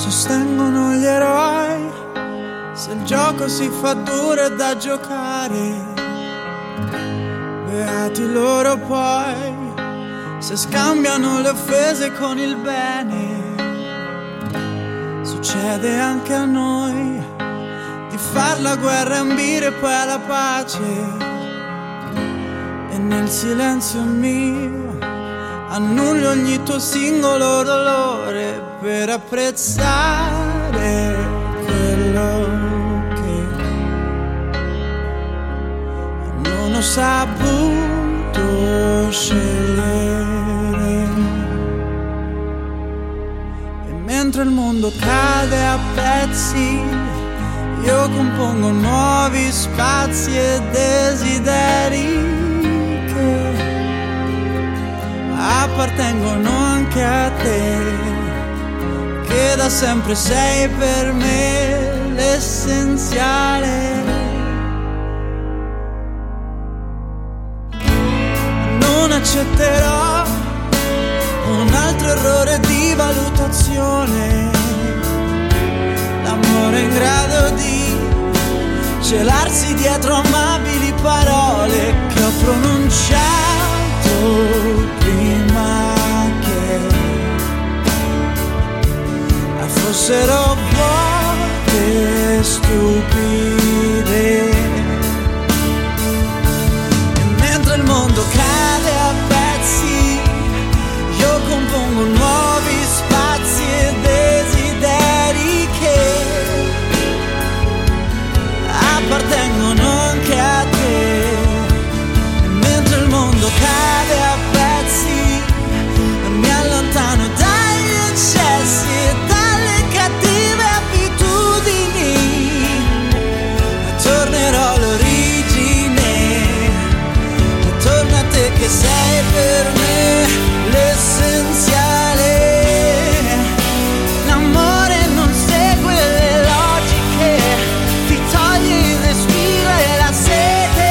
sostengono gli eroi. Se il gioco si fa duro è da giocare, beati loro poi. Se scambiano le offese con il bene, succede anche a noi di far la guerra e ambire poi alla pace. E nel silenzio mio annullo ogni tuo singolo dolore per apprezzare quello che non ho saputo scegliere. E mentre il mondo cade a pezzi, io compongo nuovi spazi e desideri che appartengono anche a te, che da sempre sei per me l'essenziale. Non accetterò un altro errore di valutazione, l'amore in grado di celarsi dietro amabili parole che ho pronunciato prima che fossero vuote e stupide. E mentre il mondo cade a pezzi, io compongo nuovi spazi e desideri che appartengono anche a te. E mentre il mondo cade a pezzi, mi allontano dagli eccessi e dalle cattive abitudini, e tornerò all'origine, e torno a te che sei per me l'essenziale. L'amore non segue le logiche, ti toglie il respiro e la sete.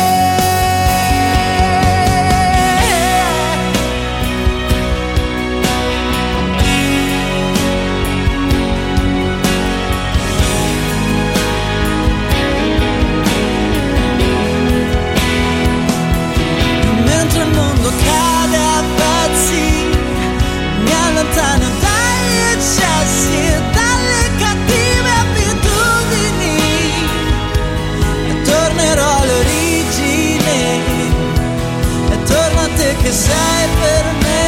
Mentre il mondo cade a pezzi, mi allontano dagli eccessi e dalle cattive abitudini, e tornerò all'origine, e torno a te che sei per me